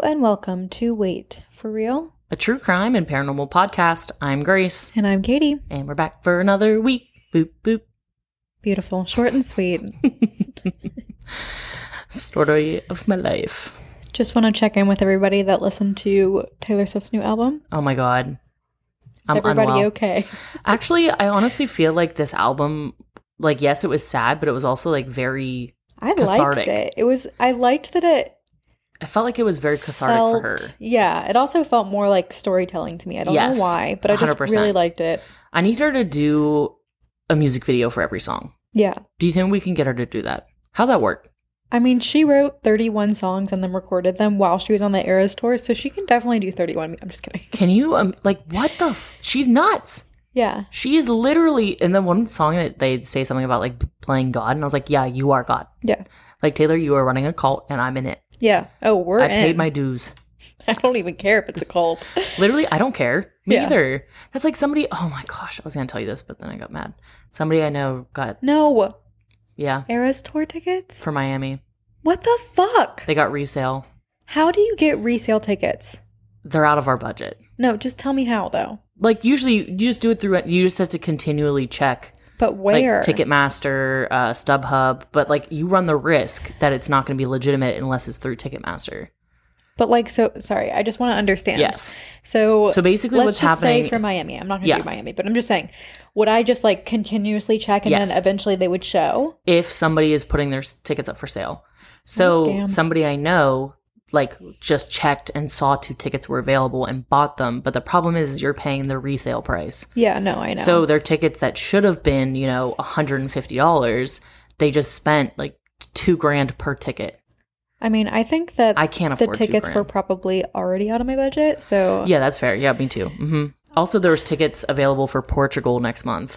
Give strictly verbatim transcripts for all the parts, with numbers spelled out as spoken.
and welcome to Wait for Real, a true crime and paranormal podcast. I'm Grace. and I'm Katie. And we're back for another week. Boop, boop. Beautiful, short and sweet. Story of my life. Just want to check in with everybody that listened to Taylor Swift's new album. Oh my God. Is I'm everybody unwell. okay? Actually, I honestly feel like this album, like, yes, it was sad, but it was also like very I cathartic. liked it. It was. I liked that it I felt like it was very cathartic felt, for her. Yeah, it also felt more like storytelling to me. I don't Yes, know why, but I just one hundred percent. really liked it. I need her to do a music video for every song. Yeah. Do you think we can get her to do that? How's that work? I mean, she wrote thirty-one songs and then recorded them while she was on the Eras tour, so she can definitely do thirty-one. I'm just kidding. Can you, um, like, what the? F- She's nuts. Yeah. She is literally, in the one song that they say something about like playing God, and I was like, yeah, you are God. Yeah. Like, Taylor, you are running a cult, and I'm in it. Yeah. Oh, we're I in. paid my dues. I don't even care if it's a cult. Literally, I don't care. Me Yeah. either. That's like somebody, oh my gosh, I was going to tell you this, but then I got mad. Somebody I know got, No. yeah, Eras tour tickets? for Miami. What the fuck? They got resale. How do you get resale tickets? They're out of our budget. No, just tell me how, though. Like, usually, you just do it through, you just have to continually check. But where? Like Ticketmaster, uh, StubHub, but like you run the risk that it's not going to be legitimate unless it's through Ticketmaster. But like, so, sorry, I just want to understand. Yes. So, So basically let's what's just happening- say for Miami, I'm not going to Yeah. do Miami, but I'm just saying, would I just like continuously check and Yes. then eventually they would show? If somebody is putting their s- tickets up for sale. So scam. somebody I know like just checked and saw two tickets were available and bought them. But the problem is, is you're paying the resale price. Yeah, no, I know. So their tickets that should have been, you know, one hundred fifty dollars, they just spent like two grand per ticket. I mean, I think that I can't the afford two tickets were grand. probably already out of my budget. So Yeah, that's fair. Yeah, me too. hmm Also, there was tickets available for Portugal next month.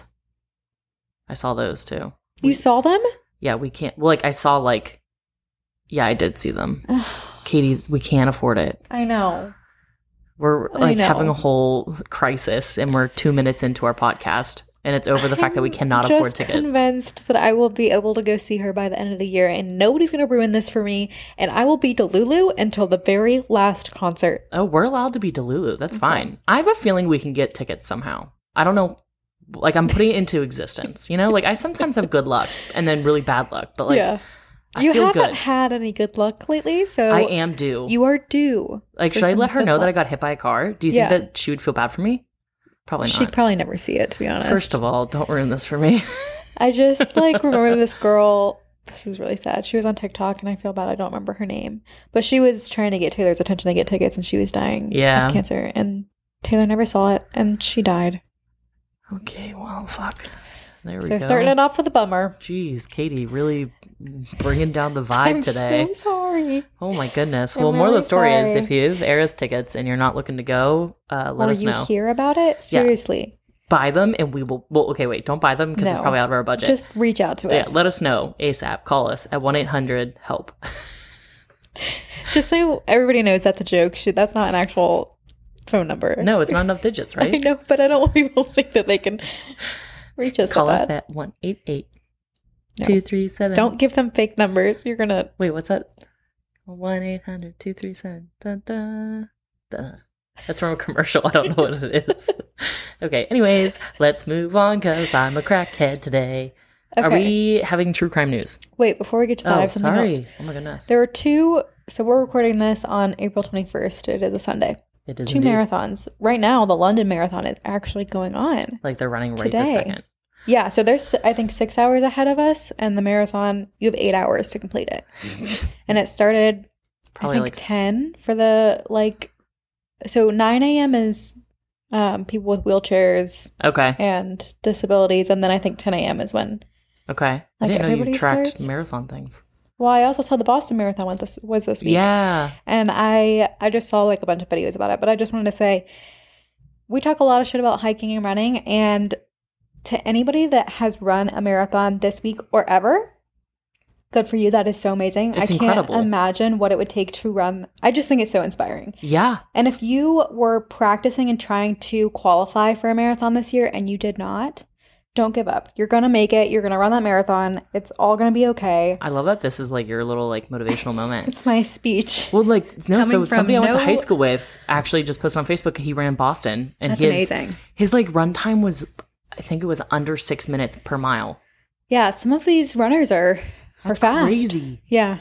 I saw those too. you saw them? Yeah, we can't. Well, like I saw like, yeah, I did see them. Katie, we can't afford it. I know. We're I like know. having a whole crisis, and we're two minutes into our podcast, and it's over the fact that we cannot I'm afford just tickets. convinced that I will be able to go see her by the end of the year, and nobody's going to ruin this for me. And I will be Delulu until the very last concert. Oh, we're allowed to be Delulu. That's fine. I have a feeling we can get tickets somehow. I don't know. Like I'm putting it into existence. You know, like I sometimes have good luck and then really bad luck, but like yeah, I you feel haven't good. had any good luck lately, so I am due. You are due. like, for should I some let her good know that I luck. got hit by a car? Do you Yeah. think that she would feel bad for me? Probably not. She'd probably never see it, to be honest. First of all, don't ruin this for me. I just like remember this girl. This is really sad. She was on TikTok, and I feel bad. I don't remember her name, but she was trying to get Taylor's attention to get tickets, and she was dying Yeah. of cancer, and Taylor never saw it, and she died. Okay, well, fuck. There we So go. starting it off with a bummer. Jeez, Katie, really bringing down the vibe I'm today. so sorry. Oh my goodness. I'm Well, more of really the story is sorry. if you have Eras tickets and you're not looking to go, uh, let Will us you know. hear about it? Seriously, Buy them and we will. Well, okay, wait, don't buy them because it's No. probably out of our budget. just reach out to yeah, us. let us know ASAP. Call us at one eight hundred help. Just so everybody knows that's a joke. Shoot, that's not an actual phone number. No, it's not enough digits, I right? know, but I don't want people to think that they can reach us. Call so us bad. at one eight eight No. two three seven. Don't give them fake numbers. You're gonna. Wait, what's that? one eight hundred two three seven. Dun, dun, dun. That's from a commercial. I don't know what it is. Okay, anyways, let's move on because I'm a crackhead today. Are Okay. we having true crime news? Wait, before we get to that, I Oh, have something sorry. else. Oh my goodness. There were two. So we're recording this on April twenty-first. It is a Sunday. It is Two indeed. marathons. Right now, the London Marathon is actually going on. Like they're running right Today. this second. Yeah, so there's, I think, six hours ahead of us, and the marathon, you have eight hours to complete it. And it started, Probably I think, like s- ten for the, like, so nine a.m. is um, people with wheelchairs Okay. and disabilities, and then I think ten a.m. is when, Okay. I Like didn't know you everybody tracked starts? marathon things. well, I also saw the Boston Marathon was this, was this week. Yeah. And I I just saw like a bunch of videos about it, but I just wanted to say we talk a lot of shit about hiking and running, and to anybody that has run a marathon this week or ever, good for you. That is so amazing. It's I can't incredible. imagine what it would take to run. I just think it's so inspiring. Yeah. And if you were practicing and trying to qualify for a marathon this year and you did not, don't give up. You're going to make it. You're going to run that marathon. It's all going to be okay. I love that this is like your little like motivational moment. It's my speech. Well, like, no, so somebody I went no- to high school with actually just posted on Facebook, he ran Boston. And That's his, amazing. His like run time was, I think it was under six minutes per mile. Yeah, some of these runners are, are That's fast. crazy. Yeah.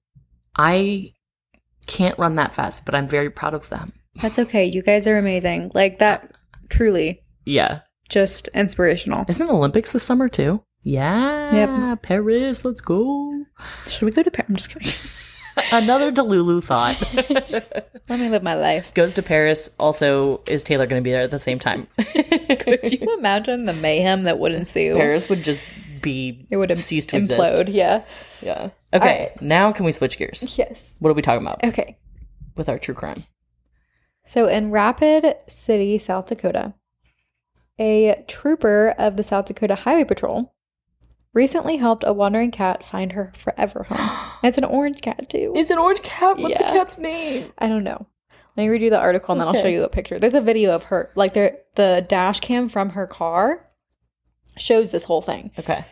I can't run that fast, but I'm very proud of them. That's okay. You guys are amazing. Like that, truly, Yeah. just inspirational. Isn't Olympics this summer too? Yeah. Yep. Paris, let's go. Should we go to Paris? I'm just kidding. Another Delulu thought. Let me live my life. Goes to Paris. Also, is Taylor going to be there at the same time? Could you imagine the mayhem that would ensue? Paris would just be It would have ceased to implode. exist. Yeah. Yeah. Okay. Now can we switch gears? Yes. What are we talking about Okay. with our true crime? So in Rapid City, South Dakota, a trooper of the South Dakota Highway Patrol recently helped a wandering cat find her forever home. It's an orange cat, too. It's an orange cat. What's the Yeah. cat's name? I don't know. Let me read you the article and then I'll show Okay. you a picture. There's a video of her, like the the dash cam from her car shows this whole thing. Okay.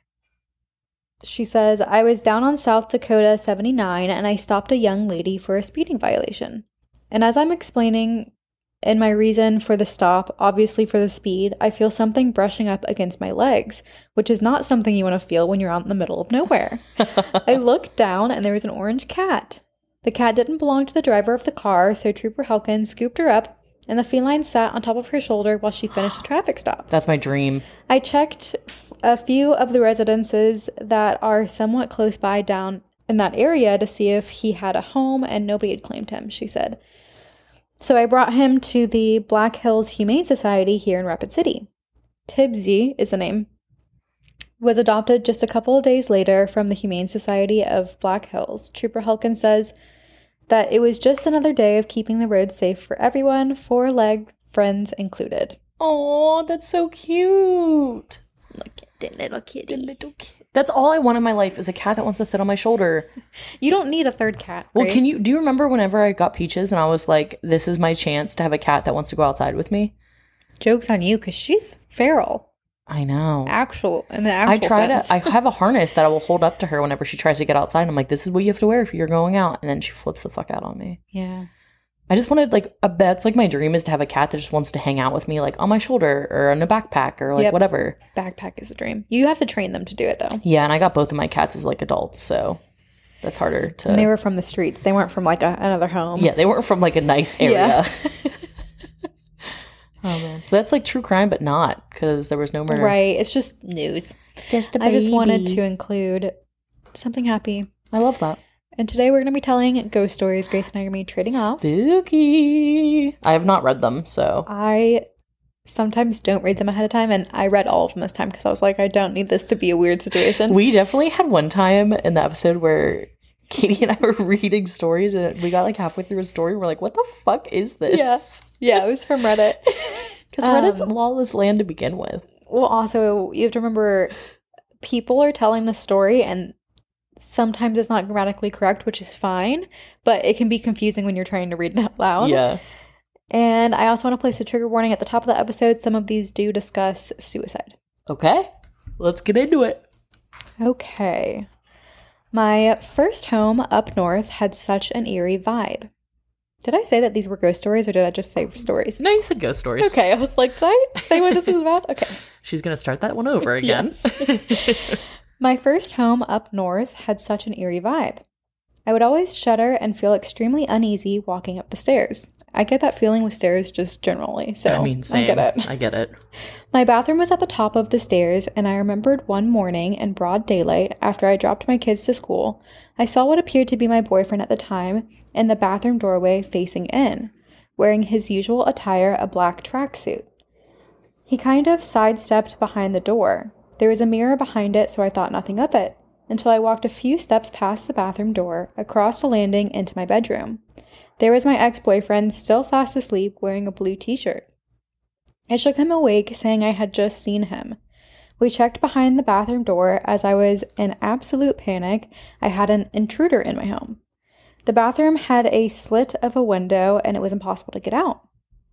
She says, I was down on South Dakota seventy-nine and I stopped a young lady for a speeding violation. And as I'm explaining in my reason for the stop, obviously for the speed, I feel something brushing up against my legs, which is not something you want to feel when you're out in the middle of nowhere. I looked down and there was an orange cat. The cat didn't belong to the driver of the car, so Trooper Helkin scooped her up and the feline sat on top of her shoulder while she finished the traffic stop. That's my dream. I checked a few of the residences that are somewhat close by down in that area to see if he had a home, and nobody had claimed him, she said. So I brought him to the Black Hills Humane Society here in Rapid City. Tibsy is the name. Was adopted just a couple of days later from the Humane Society of Black Hills. Trooper Helkin says that it was just another day of keeping the roads safe for everyone, four-legged friends included. Oh, that's so cute. Look at the little kitty. The little kid. That's all I want in my life is a cat that wants to sit on my shoulder. You don't need a third cat. Well, Grace. can you, do you remember whenever I got Peaches and I was like, this is my chance to have a cat that wants to go outside with me? Joke's on you, because she's feral. I know. Actual, in the actual I try sense. to, I have a harness that I will hold up to her whenever she tries to get outside. I'm like, this is what you have to wear if you're going out. And then she flips the fuck out on me. Yeah. I just wanted, like, a, that's like my dream is to have a cat that just wants to hang out with me, like, on my shoulder or in a backpack or, like, Yep. whatever. Backpack is a dream. You have to train them to do it, though. Yeah, and I got both of my cats as, like, adults, so that's harder to... And they were from the streets. They weren't from, like, a, another home. Yeah, they weren't from, like, a nice area. Yeah. Oh, man. So that's, like, true crime, but not, because there was no murder. Right. It's just news. Just a I just wanted baby. to include something happy. I love that. And today we're going to be telling ghost stories. Grace and I are going to be trading off. Spooky. I have not read them, so... I sometimes don't read them ahead of time, and I read all of them this time because I was like, I don't need this to be a weird situation. We definitely had one time in the episode where Katie and I were reading stories, and we got, like, halfway through a story, and we're like, what the fuck is this? Yeah. Yeah, it was from Reddit. Because Reddit's Um, a lawless land to begin with. Well, also, you have to remember, people are telling the story, and sometimes it's not grammatically correct, which is fine, but it can be confusing when you're trying to read it out loud. Yeah. And I also want to place a trigger warning at the top of the episode. Some of these do discuss suicide. Okay. Let's get into it. Okay. My first home up north had such an eerie vibe. Did I say that these were ghost stories, or did I just say stories? No, you said ghost stories. Okay, I was like, did I say what this is about? Okay. She's going to start that one over again. My first home up north had such an eerie vibe. I would always shudder and feel extremely uneasy walking up the stairs. I get that feeling with stairs just generally, so I mean, same. I get it. I get it. My bathroom was at the top of the stairs, and I remembered one morning in broad daylight after I dropped my kids to school, I saw what appeared to be my boyfriend at the time in the bathroom doorway facing in, wearing his usual attire, a black tracksuit. He kind of sidestepped behind the door. There was a mirror behind it, so I thought nothing of it, until I walked a few steps past the bathroom door, across the landing into my bedroom. There was my ex-boyfriend, still fast asleep, wearing a blue t-shirt. I shook him awake, saying I had just seen him. We checked behind the bathroom door. As I was in absolute panic, I had an intruder in my home. The bathroom had a slit of a window, and it was impossible to get out.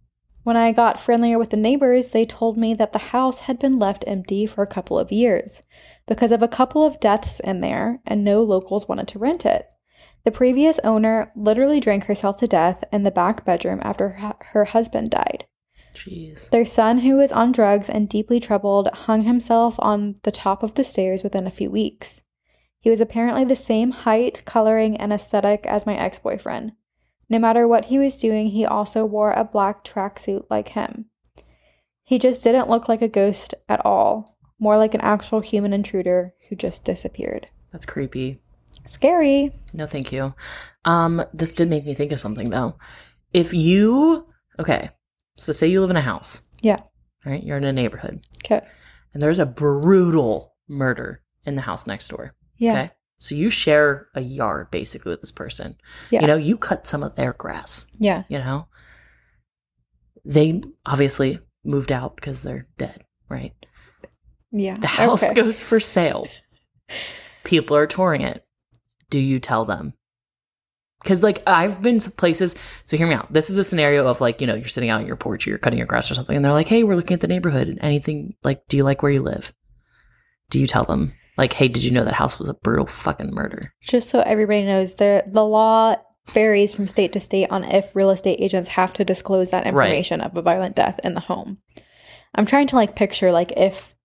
When I got friendlier with the neighbors, they told me that the house had been left empty for a couple of years because of a couple of deaths in there, and no locals wanted to rent it. The previous owner literally drank herself to death in the back bedroom after her, her husband died. Jeez. Their son, who was on drugs and deeply troubled, hung himself on the top of the stairs within a few weeks. He was apparently the same height, coloring, and aesthetic as my ex-boyfriend. No matter what he was doing, he also wore a black tracksuit like him. He just didn't look like a ghost at all, more like an actual human intruder who just disappeared. That's creepy. Scary. No, thank you. Um, this did make me think of something, though. If you, okay, so say you live in a house. Yeah. Right? You're in a neighborhood. Okay. And there's a brutal murder in the house next door. Yeah. Okay. So you share a yard basically with this person. Yeah. You know, you cut some of their grass. Yeah. You know, they obviously moved out because they're dead, right? Yeah. The house okay. goes for sale. People are touring it. Do you tell them? Because, like, I've been to places, so hear me out. This is the scenario of, like, you know, you're sitting out on your porch, or you're cutting your grass or something, and they're like, hey, we're looking at the neighborhood, and anything, like, do you like where you live? Do you tell them, like, hey, did you know that house was a brutal fucking murder? Just so everybody knows, the the law varies from state to state on if real estate agents have to disclose that information right. of a violent death in the home. I'm trying to, like, picture, like, if...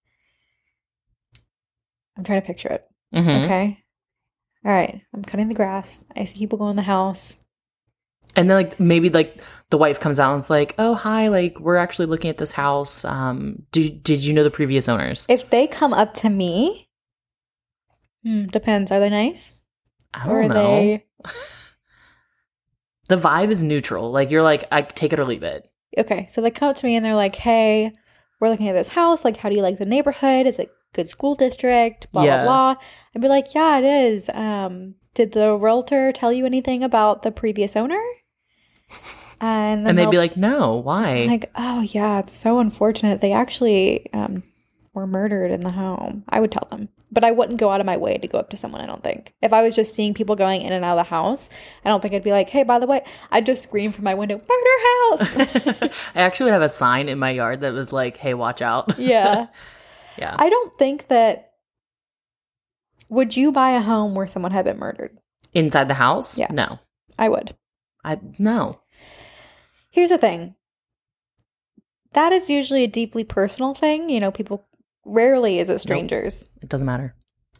I'm trying to picture it. Mm-hmm. Okay? All right, I'm cutting the grass. I see people go in the house. And then, like, maybe, like, the wife comes out and is like, oh, hi, like, we're actually looking at this house. Um, did, did you know the previous owners? If they come up to me, hmm, depends. Are they nice? I don't or are know. They... The vibe is neutral. Like, you're like, I take it or leave it. Okay, so they come up to me and they're like, hey, we're looking at this house. Like, how do you like the neighborhood? Is it good school district, blah, yeah. blah, blah. I'd be like, yeah, it is. Um, did the realtor tell you anything about the previous owner? And, then and they'd be like, no, why? I'm like, oh, yeah, it's so unfortunate. They actually um, were murdered in the home. I would tell them. But I wouldn't go out of my way to go up to someone, I don't think. If I was just seeing people going in and out of the house, I don't think I'd be like, hey, by the way, I'd just scream from my window, murder house. I actually would have a sign in my yard that was like, hey, watch out. Yeah. Yeah. I don't think that... Would you buy a home where someone had been murdered? Inside the house? Yeah. No. I would. I No. Here's the thing. That is usually a deeply personal thing. You know, people... Rarely is it strangers. Nope. It doesn't matter.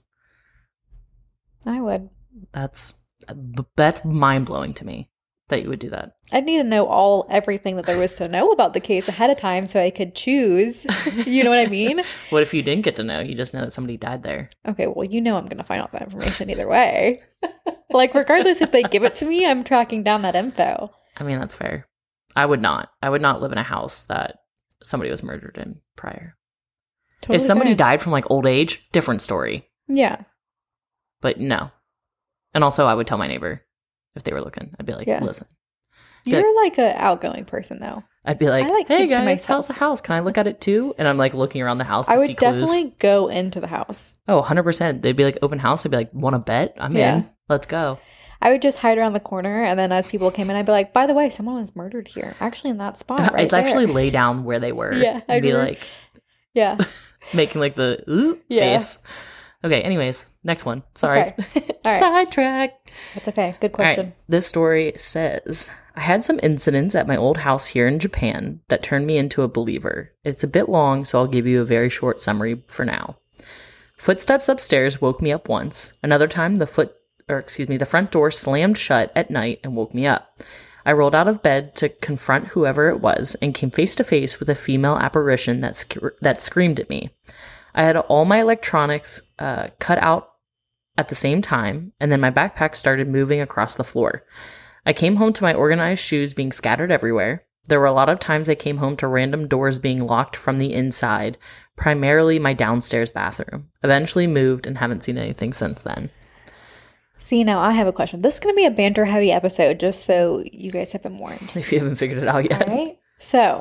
I would. That's... That's mind-blowing to me that you would do that. I'd need to know all everything that there was to know about the case ahead of time so I could choose. You know what I mean? What if you didn't get to know? You just know that somebody died there. Okay, well, you know I'm going to find out that information either way. Like, regardless if they give it to me, I'm tracking down that info. I mean, that's fair. I would not. I would not live in a house that somebody was murdered in prior. Totally if somebody fair. died from, like, old age, different story. Yeah. But no. And also, I would tell my neighbor if they were looking. I'd be like, yeah. listen. You're like an outgoing person, though. I'd be like, I like hey, guys, how's the house? Can I look at it, too? And I'm, like, looking around the house to I would see clues. definitely go into the house. Oh, one hundred percent. They'd be like, open house. I'd be like, want to bet? I'm yeah. in. Let's go. I would just hide around the corner, and then as people came in, I'd be like, by the way, someone was murdered here. Actually, in that spot right I'd there. actually lay down where they were. Yeah. I'd be like... Yeah. Making, like, the ooh yeah. face. Okay, anyways, next one. Sorry. Okay. All right. Sidetrack. That's okay. Good question. Right. This story says, I had some incidents at my old house here in Japan that turned me into a believer. It's a bit long, so I'll give you a very short summary for now. Footsteps upstairs woke me up once. Another time, the foot, or excuse me, the front door slammed shut at night and woke me up. I rolled out of bed to confront whoever it was and came face to face with a female apparition that sc- that screamed at me. I had all my electronics uh, cut out at the same time, and then my backpack started moving across the floor. I came home to my organized shoes being scattered everywhere. There were a lot of times I came home to random doors being locked from the inside, primarily my downstairs bathroom. Eventually moved and haven't seen anything since then. See, now I have a question. This is going to be a banter-heavy episode, just so you guys have been warned. If you haven't figured it out yet. All right. So,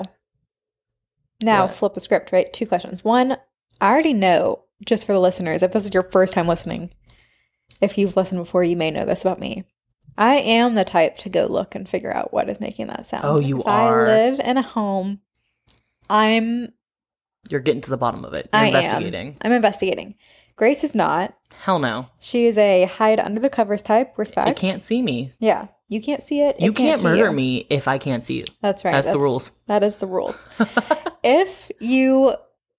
now what? Flip the script, right? Two questions. One, I already know, just for the listeners, if this is your first time listening, if you've listened before, you may know this about me. I am the type to go look and figure out what is making that sound. Oh, you if are. I live in a home, I'm... You're getting to the bottom of it. You're I investigating. am. I'm investigating. Grace is not. Hell no. She is a hide under the covers type. Respect. It can't see me. Yeah. You can't see it. You it can't, can't murder you. me if I can't see you. That's right. That's, That's the rules. That is the rules. If you...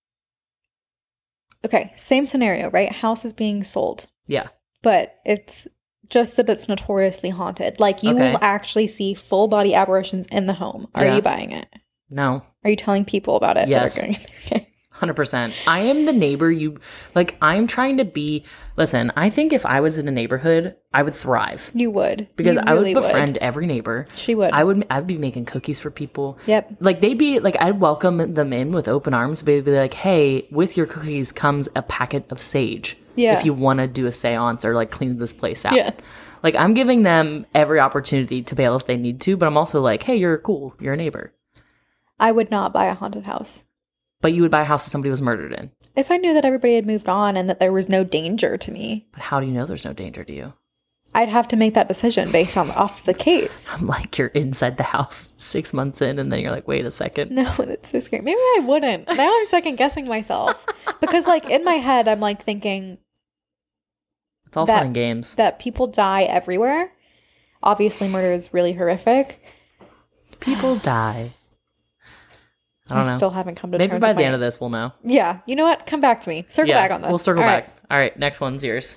Okay, same scenario, right? House is being sold. Yeah. But it's just that it's notoriously haunted. Like, you Okay. will actually see full body apparitions in the home. Are Yeah. you buying it? No. Are you telling people about it? Yes. That are going- okay. one hundred percent. I am the neighbor you... Like, I'm trying to be... Listen, I think if I was in a neighborhood, I would thrive. You would. Because You I would really befriend every neighbor. She would. I would I would be making cookies for people. Yep. Like, they'd be... Like, I'd welcome them in with open arms. But they'd be like, hey, with your cookies comes a packet of sage. Yeah. If you want to do a seance or, like, clean this place out. Yeah. Like, I'm giving them every opportunity to bail if they need to. But I'm also like, hey, you're cool. You're a neighbor. I would not buy a haunted house. But you would buy a house that somebody was murdered in. If I knew that everybody had moved on and that there was no danger to me, But how do you know there's no danger to you? I'd have to make that decision based on off the case. I'm like, you're inside the house six months in, and then you're like, wait a second. No, that's so scary. Maybe I wouldn't. Now I'm second guessing myself. Because, like, in my head, I'm like thinking It's all that- fun and games. that people die everywhere. Obviously, murder is really horrific. People die. I don't I know. still haven't come to Maybe terms by with the my- end of this, we'll know. Yeah. You know what? Come back to me. Circle yeah, back on this. we'll circle All back. right. All right, next one's yours.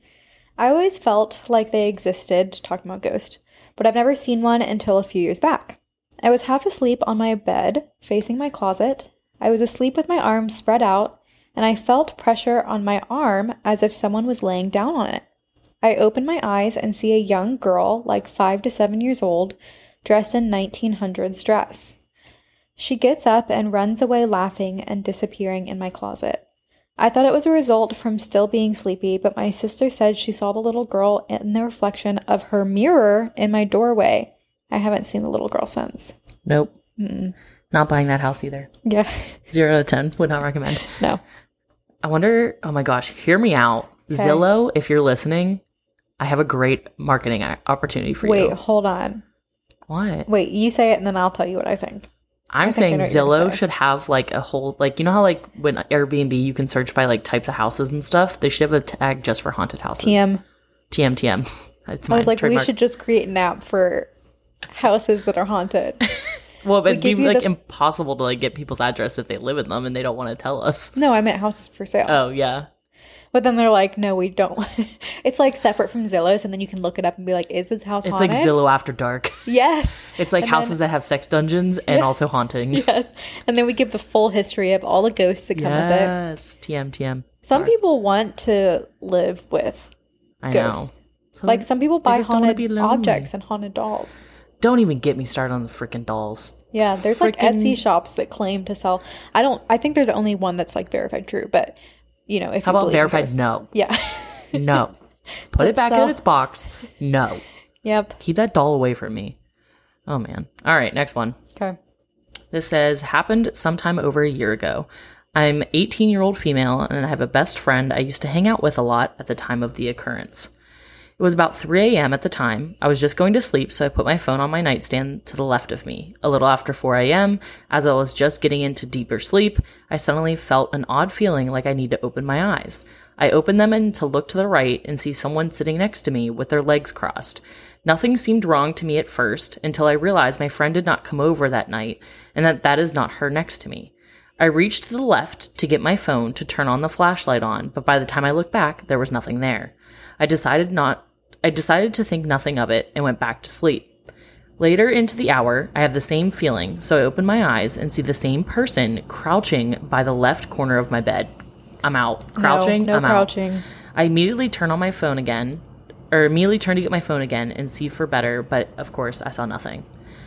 I always felt like they existed, talking about ghosts, but I've never seen one until a few years back. I was half asleep on my bed, facing my closet. I was asleep with my arms spread out, and I felt pressure on my arm as if someone was laying down on it. I open my eyes and see a young girl, like five to seven years old, dressed in nineteen hundreds dress. She gets up and runs away laughing and disappearing in my closet. I thought it was a result from still being sleepy, but my sister said she saw the little girl in the reflection of her mirror in my doorway. I haven't seen the little girl since. Nope. Mm-mm. Not buying that house either. Yeah. Zero out of ten. Would not recommend. No. I wonder, oh my gosh, hear me out. Okay. Zillow, if you're listening, I have a great marketing o- opportunity for Wait, you. hold on. What? Wait, you say it and then I'll tell you what I think. I'm I think I saying know what you're gonna Zillow say. should have like a whole, like, you know how like when Airbnb you can search by like types of houses and stuff? They should have a tag just for haunted houses. T M. T M T M. It's I was my like, trademark. we should just create an app for houses that are haunted. Well, but it'd be give you like the- impossible to like get people's address if they live in them and they don't want to tell us. No, I meant houses for sale. Oh, yeah. But then they're like, no, we don't. It's like separate from Zillow, so then you can look it up and be like, is this house It's haunted? like Zillow After Dark. Yes. It's like And houses then- that have sex dungeons and Yes. also hauntings. Yes. And then we give the full history of all the ghosts that come with it. Yes. T M T M. Some Ours. people want to live with I ghosts. know. So Like some people buy just don't wanna haunted be lonely. objects and haunted dolls. Don't even get me started on the freaking dolls. Yeah, there's like Frickin- Etsy shops that claim to sell. I don't. I think there's only one that's like verified true, but you know, if How you about believe in verified? ghosts. No. Yeah. No. Put it back sell- in its box. No. Yep. Keep that doll away from me. Oh, man. All right, next one. Okay. This says, happened sometime over a year ago. I'm eighteen-year-old female, and I have a best friend I used to hang out with a lot at the time of the occurrence. It was about three a.m. at the time. I was just going to sleep, so I put my phone on my nightstand to the left of me. A little after four a.m., as I was just getting into deeper sleep, I suddenly felt an odd feeling like I need to open my eyes. I opened them and to look to the right and see someone sitting next to me with their legs crossed. Nothing seemed wrong to me at first until I realized my friend did not come over that night and that that is not her next to me. I reached to the left to get my phone to turn on the flashlight on, but by the time I looked back, there was nothing there. I decided not I decided to think nothing of it and went back to sleep. Later into the hour, I have the same feeling, so I open my eyes and see the same person crouching by the left corner of my bed. I'm out. Crouching, No, no I'm crouching. out. I immediately turn on my phone again, or immediately turn to get my phone again and see for better, but of course I saw nothing.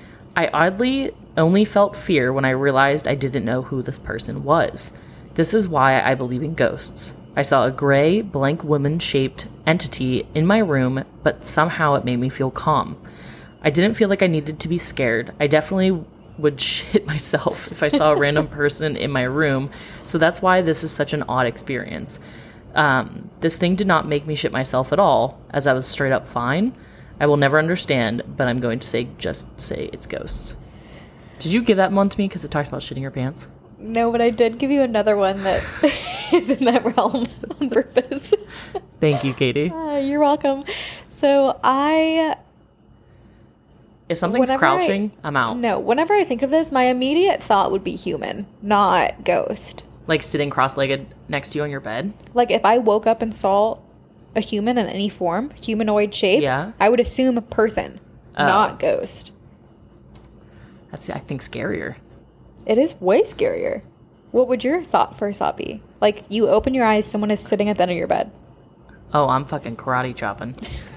I oddly only felt fear when I realized I didn't know who this person was. This is why I believe in ghosts. I saw a gray, blank woman-shaped entity in my room, but somehow it made me feel calm. I didn't feel like I needed to be scared. I definitely would shit myself if I saw a random person in my room, so that's why this is such an odd experience. Um, this thing did not make me shit myself at all, as I was straight up fine. I will never understand, but I'm going to say, just say it's ghosts. Did you give that one to me because it talks about shitting your pants? No, but I did give you another one that is in that realm on purpose. Thank you, Katie. Uh, you're welcome. So I... If something's crouching, I, I'm out. No, whenever I think of this, my immediate thought would be human, not ghost. Like sitting cross-legged next to you on your bed? Like if I woke up and saw a human in any form, humanoid shape, yeah. I would assume a person, oh. not ghost. That's, I think, scarier. It is way scarier. What would your thought first thought be? Like, you open your eyes, someone is sitting at the end of your bed. Oh, I'm fucking karate chopping.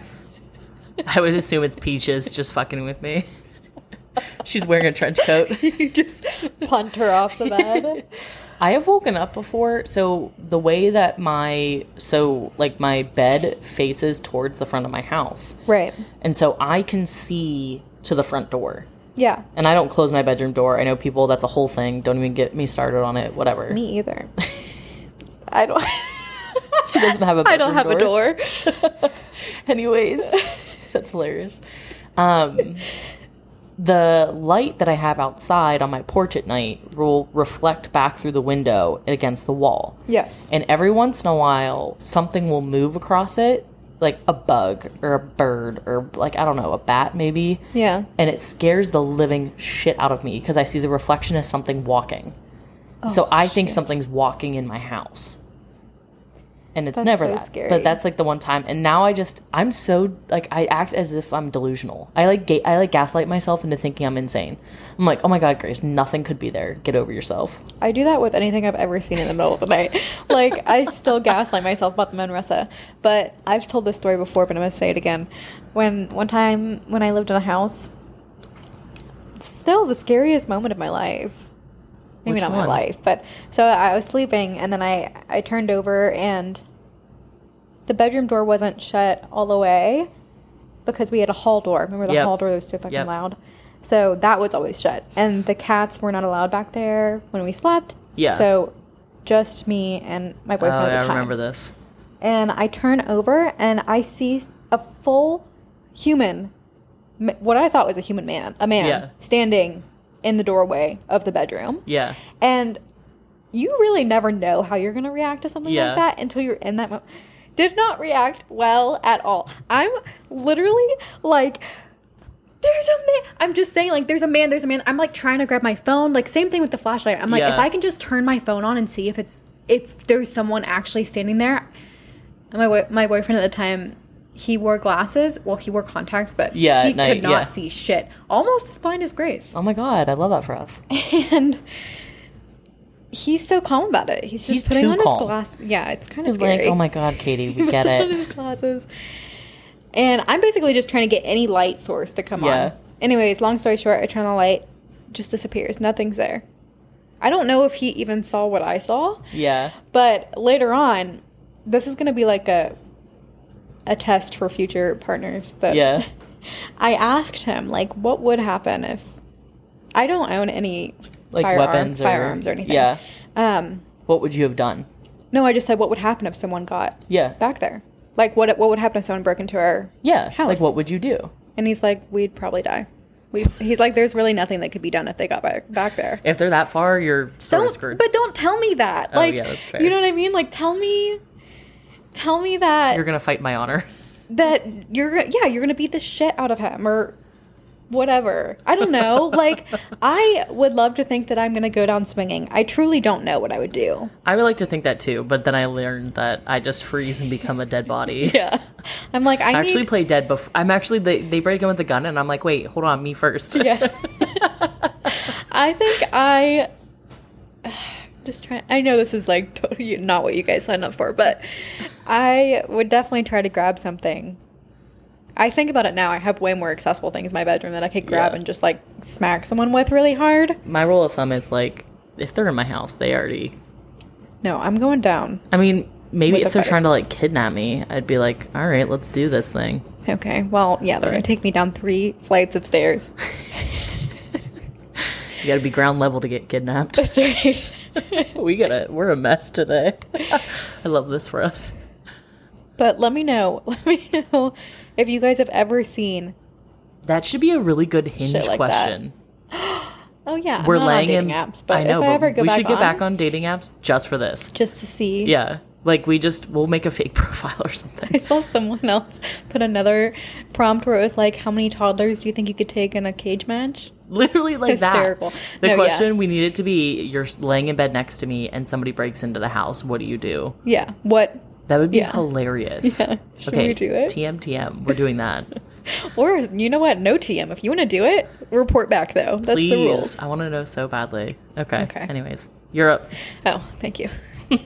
I would assume it's Peaches just fucking with me. She's wearing a trench coat. You just punt her off the bed. I have woken up before, so the way that my, so like my bed faces towards the front of my house. Right. And so I can see to the front door. Yeah. And I don't close my bedroom door. I know people, that's a whole thing. Don't even get me started on it, whatever. Me either. I don't. She doesn't have a bedroom I don't have door. a door. Anyways, that's hilarious. Um, the light that I have outside on my porch at night will reflect back through the window against the wall. Yes. And every once in a while, something will move across it, like a bug or a bird or like, I don't know, a bat maybe. Yeah. And it scares the living shit out of me because I see the reflection as something walking. Oh, so I shit. think something's walking in my house. And it's that's never so that. Scary. But that's like the one time. And now I just, I'm so, like, I act as if I'm delusional. I like ga- I like gaslight myself into thinking I'm insane. I'm like, oh my God, Grace, nothing could be there. Get over yourself. I do that with anything I've ever seen in the middle of the night. Like, I still gaslight myself about the Manresa. But I've told this story before, but I'm going to say it again. When, one time when I lived in a house, still the scariest moment of my life. Maybe Which not one? my life, but so I was sleeping and then I, I turned over and the bedroom door wasn't shut all the way because we had a hall door. Remember the yep. hall door that was so fucking yep. loud? So that was always shut. And the cats were not allowed back there when we slept. Yeah. So just me and my boyfriend oh, at the yeah, time. I remember this. And I turn over and I see a full human, what I thought was a human man, a man yeah. standing in the doorway of the bedroom. Yeah. And you really never know how you're going to react to something yeah. like that until you're in that moment. Did not react well at all. I'm literally like, there's a man. I'm just saying, like, there's a man, there's a man. I'm like trying to grab my phone. Like, same thing with the flashlight. I'm like, yeah. if I can just turn my phone on and see if it's, if there's someone actually standing there. And my, boy, my boyfriend at the time, he wore glasses. Well, he wore contacts, but yeah, he night, could not yeah. see shit. Almost as blind as Grace. Oh my God, I love that for us. And he's so calm about it. He's just he's putting on calm. his glasses. Yeah, it's kind of he's scary. Like, oh my God, Katie, we he get puts it. on his glasses. And I'm basically just trying to get any light source to come yeah. on. Anyways, long story short, I turn on the light, just disappears. Nothing's there. I don't know if he even saw what I saw. Yeah. But later on, this is going to be like a a test for future partners. That yeah. I asked him, like, what would happen if I don't own any like firearm, weapons or, firearms or anything. Yeah. Um, what would you have done? No, I just said, what would happen if someone got yeah. back there? Like, what what would happen if someone broke into our yeah. house? Like, what would you do? And he's like, we'd probably die. We He's like, there's really nothing that could be done if they got back, back there. If they're that far, you're sort don't, of screwed. But don't tell me that. Oh, like, yeah, that's fair. You know what I mean? Like, tell me, tell me that. You're going to fight my honor. That you're, yeah, you're going to beat the shit out of him or whatever. I don't know. Like, I would love to think that I'm going to go down swinging. I truly don't know what I would do. I would like to think that too, but then I learned that I just freeze and become a dead body. Yeah. I'm like, I, I actually need... play dead before. I'm actually, they, they break in with the gun and I'm like, wait, hold on, me first. Yeah. I think I... Just trying. I know this is like totally not what you guys signed up for, but I would definitely try to grab something. I think about it now. I have way more accessible things in my bedroom that I could grab yeah. and just like smack someone with really hard. My rule of thumb is like, if they're in my house, they already. No, I'm going down. I mean, maybe if the they're fight. try to like kidnap me, I'd be like, all right, let's do this thing. Okay. Well, yeah, they're Right. gonna take me down three flights of stairs. You got to be ground level to get kidnapped. That's right. we gotta. We're a mess today. I love this for us. But let me know. Let me know If you guys have ever seen... That should be a really good Hinge like question. Oh, yeah. We're I'm not laying on dating in... apps, but I know, if I ever but go we back should get on, back on dating apps just for this. Just to see. Yeah. Like, we just... We'll make a fake profile or something. I saw someone else put another prompt where it was like, how many toddlers do you think you could take in a cage match? Literally like Hysterical. that. The No, question, yeah. we need it to be, you're laying in bed next to me and somebody breaks into the house. What do you do? Yeah. What? That would be Yeah. hilarious. Yeah. Should okay, we do it? T M T M. We're doing that. Or, you know what? No T M. If you want to do it, report back, though. That's Please. the rules. I want to know so badly. Okay. Okay. Anyways, you're up. Oh, thank you.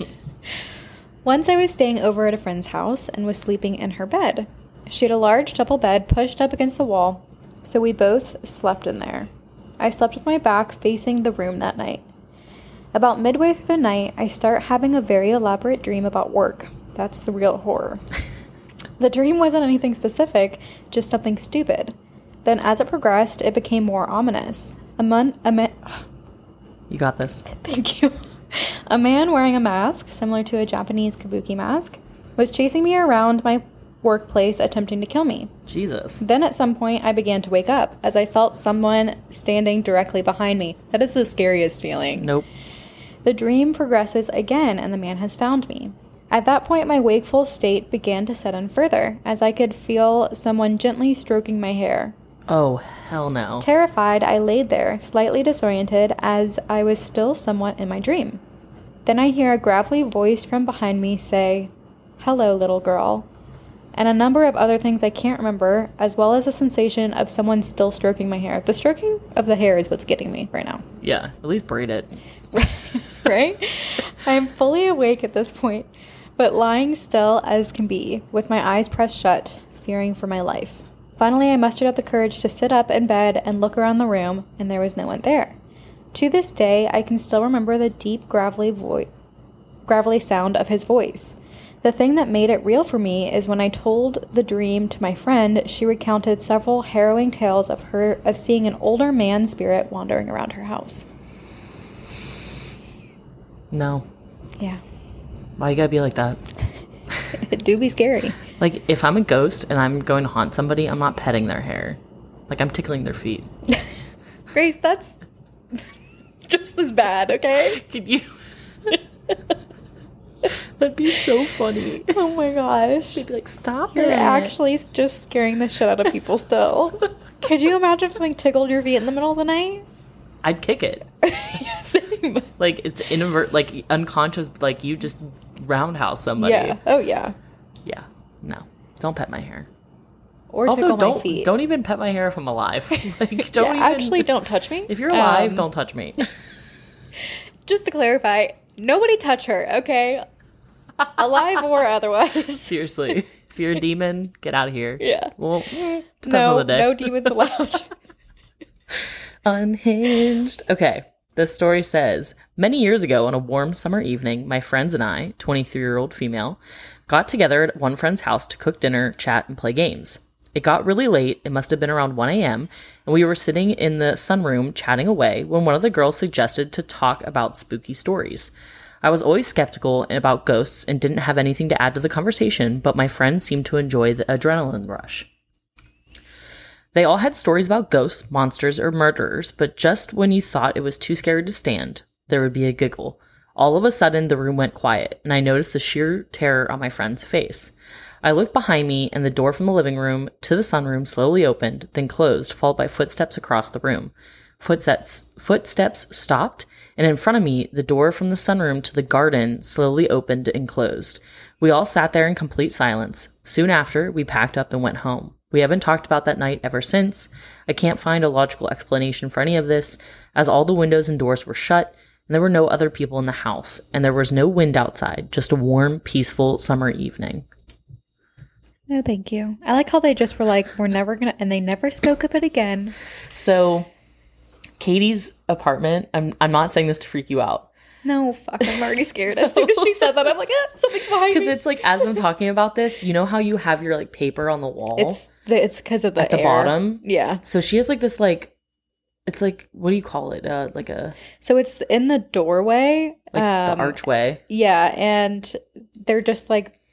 Once I was staying over at a friend's house and was sleeping in her bed. She had a large double bed pushed up against the wall, so we both slept in there. I slept with my back facing the room that night. About midway through the night, I start having a very elaborate dream about work. That's the real horror. The dream wasn't anything specific, just something stupid. Then as it progressed, it became more ominous. A man... A man You got this. Thank you. A man wearing a mask, similar to a Japanese kabuki mask, was chasing me around my workplace attempting to kill me. Jesus. Then at some point, I began to wake up as I felt someone standing directly behind me. That is the scariest feeling. Nope. The dream progresses again and the man has found me. At that point, my wakeful state began to set in further as I could feel someone gently stroking my hair. Oh, hell no. Terrified, I laid there, slightly disoriented, as I was still somewhat in my dream. Then I hear a gravelly voice from behind me say, "Hello, little girl," and a number of other things I can't remember, as well as a sensation of someone still stroking my hair. The stroking of the hair is what's getting me right now. Yeah, at least braid it. Right? I am fully awake at this point, but lying still as can be, with my eyes pressed shut, fearing for my life. Finally, I mustered up the courage to sit up in bed and look around the room, and there was no one there. To this day, I can still remember the deep, gravelly, vo- gravelly sound of his voice. The thing that made it real for me is when I told the dream to my friend, she recounted several harrowing tales of her of seeing an older man spirit wandering around her house. No. Yeah. Why you gotta be like that? It do be scary. Like, if I'm a ghost and I'm going to haunt somebody, I'm not petting their hair. Like, I'm tickling their feet. Grace, that's just as bad, okay? Can you... That'd be so funny. Oh my gosh. They'd be like, stop You're it. actually s- just scaring the shit out of people still. Could you imagine if something tickled your feet in the middle of the night? I'd kick it. Yeah, same. Like, it's inadvert, like, unconscious, like, you just roundhouse somebody. Yeah. Oh, yeah. Yeah. No. Don't pet my hair. Or Also, tickle don't my feet. don't even pet my hair if I'm alive. Like, don't yeah, even, actually, don't touch me. If you're alive, Um, don't touch me. Just to clarify, nobody touch her, okay? Alive or otherwise. Seriously. If you're a demon, get out of here. Yeah. Well, eh, depends No, on the day. no demons allowed. Unhinged. Okay. This story says, many years ago on a warm summer evening, my friends and I, twenty-three-year-old female, got together at one friend's house to cook dinner, chat, and play games. It got really late, it must have been around one a.m., and we were sitting in the sunroom chatting away when one of the girls suggested to talk about spooky stories. I was always skeptical about ghosts and didn't have anything to add to the conversation, but my friends seemed to enjoy the adrenaline rush. They all had stories about ghosts, monsters, or murderers, but just when you thought it was too scary to stand, there would be a giggle. All of a sudden, the room went quiet, and I noticed the sheer terror on my friend's face. I looked behind me, and the door from the living room to the sunroom slowly opened, then closed, followed by footsteps across the room. Footsteps, footsteps stopped, and in front of me, the door from the sunroom to the garden slowly opened and closed. We all sat there in complete silence. Soon after, we packed up and went home. We haven't talked about that night ever since. I can't find a logical explanation for any of this, as all the windows and doors were shut, and there were no other people in the house, and there was no wind outside, just a warm, peaceful summer evening. No, thank you. I like how they just were like, we're never gonna, and they never spoke of it again. So, Katie's apartment, I'm I'm not saying this to freak you out. No, fuck, I'm already scared. As soon as she said that, I'm like, ah, something's behind me. Because it's like, as I'm talking about this, you know how you have your like paper on the wall? It's the, it's because of the at the air. bottom? Yeah. So she has like this like, it's like, what do you call it? Uh, like a, So it's in the doorway. like um, the archway. Yeah, and they're just like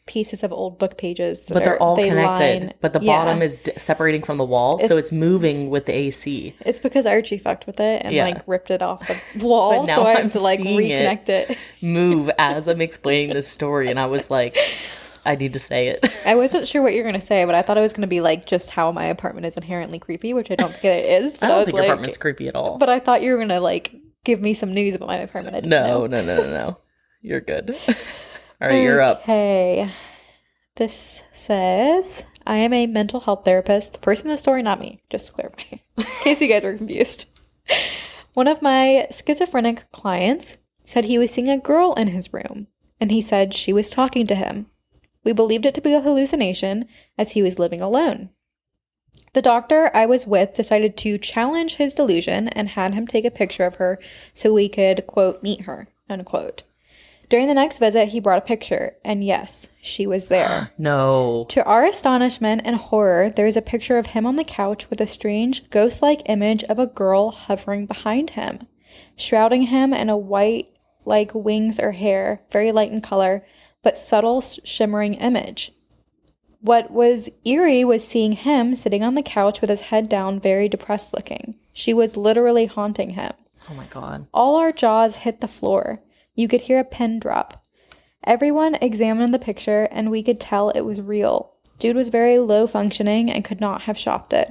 pieces of old book pages. But they're are, all they connected. line, but the yeah. bottom is d- separating from the wall, It's, so it's moving with the A C. It's because Archie fucked with it and Yeah. like ripped it off the wall, so I have I'm to like reconnect it. it move as I'm explaining this story, and I was like, I need to say it. I wasn't sure what you were going to say, but I thought it was going to be like just how my apartment is inherently creepy, which I don't think it is. But I don't I was think like, your apartment's creepy at all. But I thought you were going to like give me some news about my apartment. I didn't know. No, no, no, no, no. You're good. All right, you're up. Okay. This says, I am a mental health therapist. The person in the story, not me, just to clarify, in case you guys were confused. One of my schizophrenic clients said he was seeing a girl in his room, and he said she was talking to him. We believed it to be a hallucination, as he was living alone. The doctor I was with decided to challenge his delusion and had him take a picture of her so we could, quote, meet her, unquote. During the next visit, he brought a picture, and yes, she was there. No. To our astonishment and horror, there is a picture of him on the couch with a strange, ghost-like image of a girl hovering behind him, shrouding him in a white, like wings or hair, very light in color, but subtle, shimmering image. What was eerie was seeing him sitting on the couch with his head down, very depressed looking. She was literally haunting him. Oh my God. All our jaws hit the floor. You could hear a pin drop. Everyone examined the picture, and we could tell it was real. Dude was very low functioning and could not have shopped it.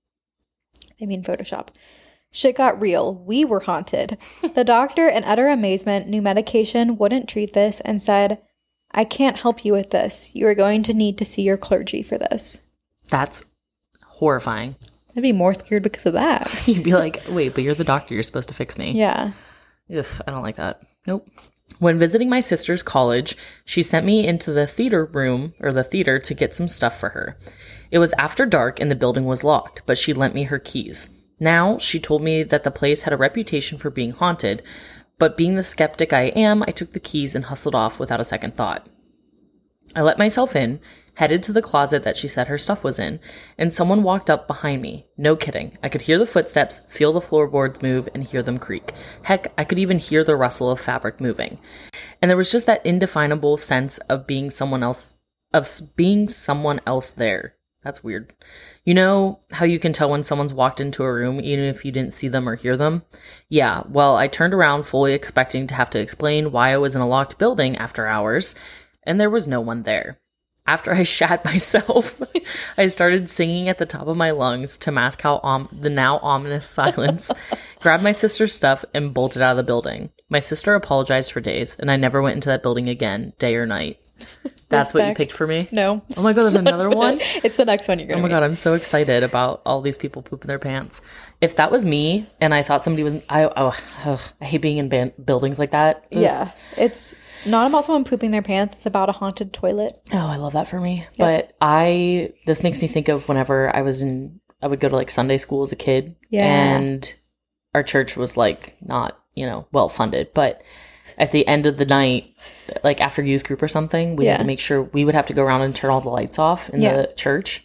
I mean Photoshop. Shit got real. We were haunted. The doctor, in utter amazement, knew medication wouldn't treat this and said, I can't help you with this. You are going to need to see your clergy for this. That's horrifying. I'd be more scared because of that. You'd be like, wait, but you're the doctor. You're supposed to fix me. Yeah. Ugh, I don't like that. Nope. When visiting my sister's college, she sent me into the theater room, or the theater, to get some stuff for her. It was after dark and the building was locked, but she lent me her keys. Now, she told me that the place had a reputation for being haunted, but being the skeptic I am, I took the keys and hustled off without a second thought. I let myself in, headed to the closet that she said her stuff was in, and someone walked up behind me. No kidding. I could hear the footsteps, feel the floorboards move, and hear them creak. Heck, I could even hear the rustle of fabric moving. And there was just that indefinable sense of being someone else, of being someone else there. That's weird. You know how you can tell when someone's walked into a room even if you didn't see them or hear them? Yeah, well, I turned around fully expecting to have to explain why I was in a locked building after hours, and there was no one there. After I shat myself, I started singing at the top of my lungs to mask how om- the now ominous silence, grabbed my sister's stuff, and bolted out of the building. My sister apologized for days, and I never went into that building again, day or night. That's what you picked for me? No. Oh my God, there's another one? It's the next one you're going to Oh my God, I'm so excited about all these people pooping their pants. If that was me and I thought somebody was, I oh, ugh, I hate being in ban- buildings like that. Ugh. Yeah. It's not about someone pooping their pants. It's about a haunted toilet. Oh, I love that for me. Yep. But I, this makes me think of whenever I was in, I would go to like Sunday school as a kid. Yeah. And our church was like not, you know, well funded. But at the end of the night, like after youth group or something, we yeah. had to make sure we would have to go around and turn all the lights off in yeah. the church.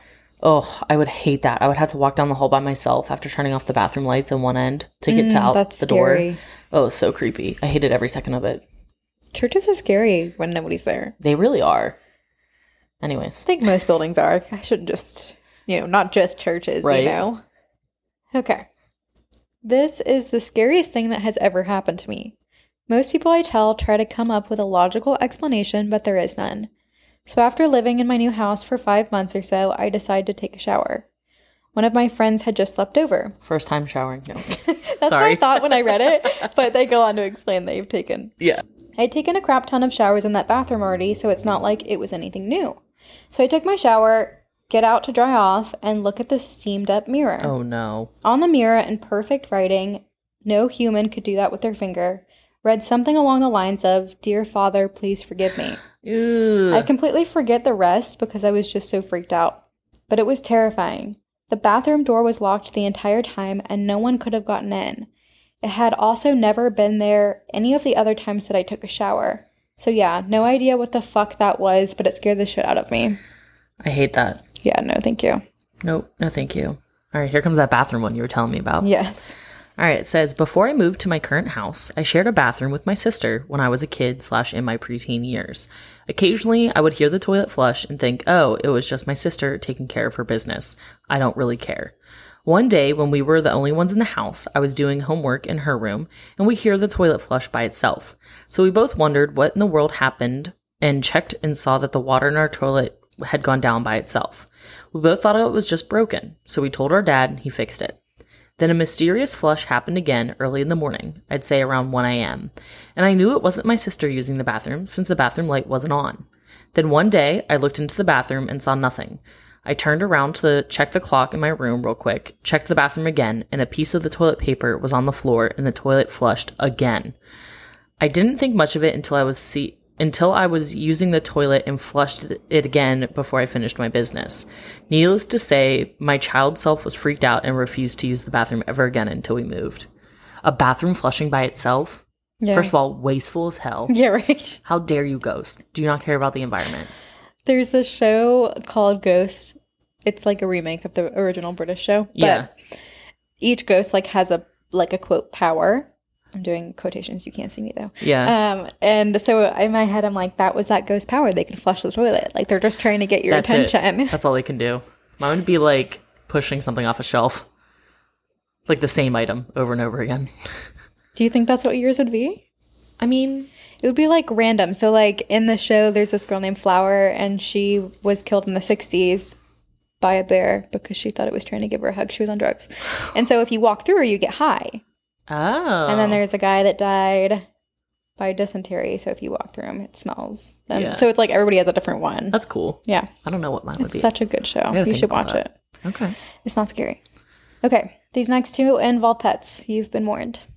Oh, I would hate that. I would have to walk down the hall by myself after turning off the bathroom lights in one end to get mm, to out that's the scary. door. Oh, it was so creepy. I hated every second of it. Churches are scary when nobody's there. They really are. Anyways. I think most buildings are. I shouldn't just, you know, not just churches, right. you know. Okay. This is the scariest thing that has ever happened to me. Most people I tell try to come up with a logical explanation, but there is none. So after living in my new house for five months or so, I decided to take a shower. One of my friends had just slept over. First time showering. No. That's Sorry. what I thought when I read it, but they go on to explain they've taken. Yeah. I'd taken a crap ton of showers in that bathroom already, so it's not like it was anything new. So I took my shower, get out to dry off, and look at the steamed up mirror. Oh no. On the mirror, in perfect writing, no human could do that with their finger, read something along the lines of, "Dear Father, please forgive me." Ew. I completely forget the rest because I was just so freaked out. But it was terrifying. The bathroom door was locked the entire time and no one could have gotten in. It had also never been there any of the other times that I took a shower. So yeah, no idea what the fuck that was, but it scared the shit out of me. I hate that. Yeah, no thank you. Nope, no thank you. All right, here comes that bathroom one you were telling me about. Yes. All right, it says, before I moved to my current house, I shared a bathroom with my sister when I was a kid slash in my preteen years. Occasionally, I would hear the toilet flush and think, oh, it was just my sister taking care of her business. I don't really care. One day, when we were the only ones in the house, I was doing homework in her room, and we hear the toilet flush by itself. So we both wondered what in the world happened and checked and saw that the water in our toilet had gone down by itself. We both thought it was just broken, so we told our dad and he fixed it. Then a mysterious flush happened again early in the morning, I'd say around one a.m., and I knew it wasn't my sister using the bathroom since the bathroom light wasn't on. Then one day, I looked into the bathroom and saw nothing. I turned around to check the clock in my room real quick, checked the bathroom again, and a piece of the toilet paper was on the floor and the toilet flushed again. I didn't think much of it until I was see- until I was using the toilet and flushed it again before I finished my business. Needless to say, my child self was freaked out and refused to use the bathroom ever again until we moved. A bathroom flushing by itself? Yeah. First of all, wasteful as hell. Yeah, right. How dare you, Ghost? Do you not care about the environment? There's a show called Ghost. It's like a remake of the original British show. But Yeah. each ghost like has a like a quote power. I'm doing quotations. You can't see me though. Yeah. Um, and so in my head, I'm like, that was that ghost power. They could flush the toilet. Like they're just trying to get your That's attention. It. That's all they can do. Mine would be like pushing something off a shelf. Like the same item over and over again. Do you think that's what yours would be? I mean, it would be like random. So like in the show, there's this girl named Flower and she was killed in the sixties by a bear because she thought it was trying to give her a hug. She was on drugs. And so if you walk through her, you get high. Oh. And then there's a guy that died by dysentery. So if you walk through him, it smells. And Yeah. so it's like everybody has a different one. That's cool. Yeah. I don't know what mine would It's be. such a good show. gotta You think should about watch that. it. Okay. It's not scary. Okay. These next two involve pets. You've been warned.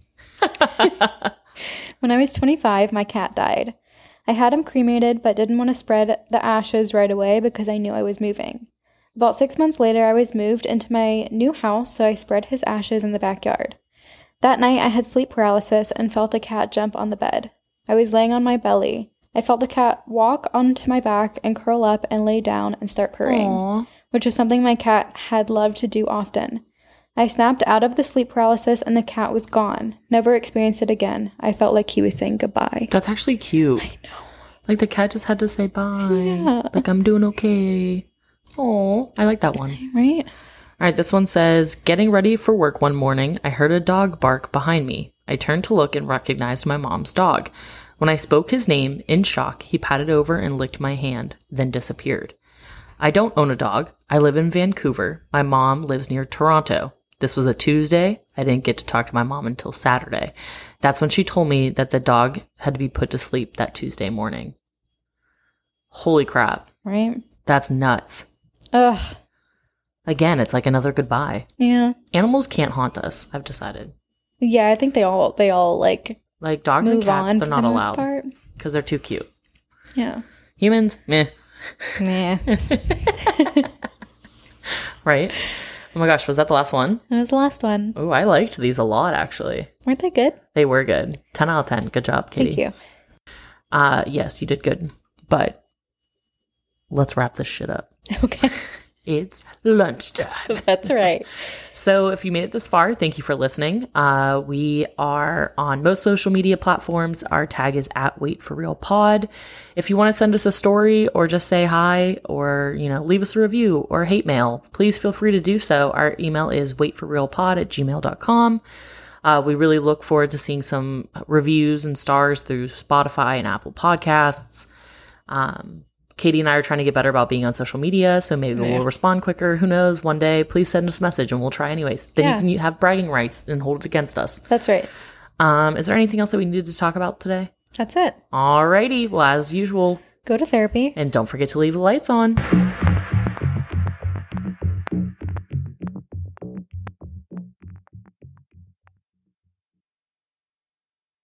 When I was twenty-five, my cat died. I had him cremated, but didn't want to spread the ashes right away because I knew I was moving. About six months later, I was moved into my new house, so I spread his ashes in the backyard. That night, I had sleep paralysis and felt a cat jump on the bed. I was laying on my belly. I felt the cat walk onto my back and curl up and lay down and start purring, Aww. which is something my cat had loved to do often. I snapped out of the sleep paralysis and the cat was gone. Never experienced it again. I felt like he was saying goodbye. That's actually cute. I know. Like the cat just had to say bye. Yeah. Like, I'm doing okay. Oh, I like that one. Right? All right, this one says, getting ready for work one morning, I heard a dog bark behind me. I turned to look and recognized my mom's dog. When I spoke his name, in shock, he patted over and licked my hand, then disappeared. I don't own a dog. I live in Vancouver. My mom lives near Toronto. This was a Tuesday. I didn't get to talk to my mom until Saturday. That's when she told me that the dog had to be put to sleep that Tuesday morning. Holy crap. Right? That's nuts. Ugh. Again, it's like another goodbye. Yeah. Animals can't haunt us, I've decided. Yeah, I think they all, they all like, Like dogs move and cats, on they're for not the most allowed part. because they're too cute. Yeah. Humans, meh. Yeah. Right? Oh my gosh, was that the last one? That was the last one. Oh, I liked these a lot, actually. Weren't they good? They were good. ten out of ten. Good job, Katie. Thank you. Uh, yes, you did good. But let's wrap this shit up. Okay. It's lunchtime. That's right. So if you made it this far, thank you for listening. Uh, we are on most social media platforms. Our tag is at Wait for Real Pod. If you want to send us a story or just say hi or, you know, leave us a review or hate mail, please feel free to do so. Our email is waitforrealpod at gmail dot com. Uh, we really look forward to seeing some reviews and stars through Spotify and Apple Podcasts. Um, Katie and I are trying to get better about being on social media, so maybe Yeah. we'll respond quicker. Who knows? One day, please send us a message and we'll try anyways. Then Yeah. you can have bragging rights and hold it against us. That's right. Um, is there anything else that we needed to talk about today? That's it. Alrighty. Well, as usual. Go to therapy. And don't forget to leave the lights on.